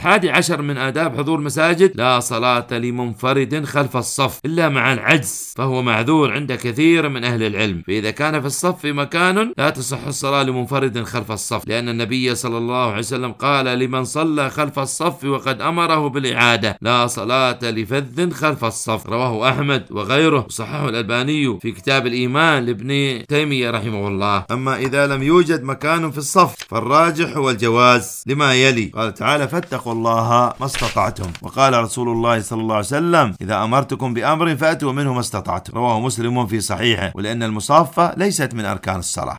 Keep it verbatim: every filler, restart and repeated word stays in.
حادي عشر من آداب حضور المساجد: لا صلاة لمنفرد خلف الصف إلا مع العجز، فهو معذور عند كثير من أهل العلم. فإذا كان في الصف مكان لا تصح الصلاة لمنفرد خلف الصف، لأن النبي صلى الله عليه وسلم قال لمن صلى خلف الصف وقد أمره بالإعادة: لا صلاة لفذ خلف الصف. رواه أحمد وغيره، وصححه الألباني في كتاب الإيمان لابن تيمية رحمه الله. أما إذا لم يوجد مكان في الصف فالراجح هو الجواز لما يلي: قال تعالى: فاتقوا الله ما استطعتم. وقال رسول الله صلى الله عليه وسلم: إذا أمرتكم بأمر فأتوا منه ما استطعتم. رواه مسلم في صحيحه. ولأن المصافة ليست من أركان الصلاة.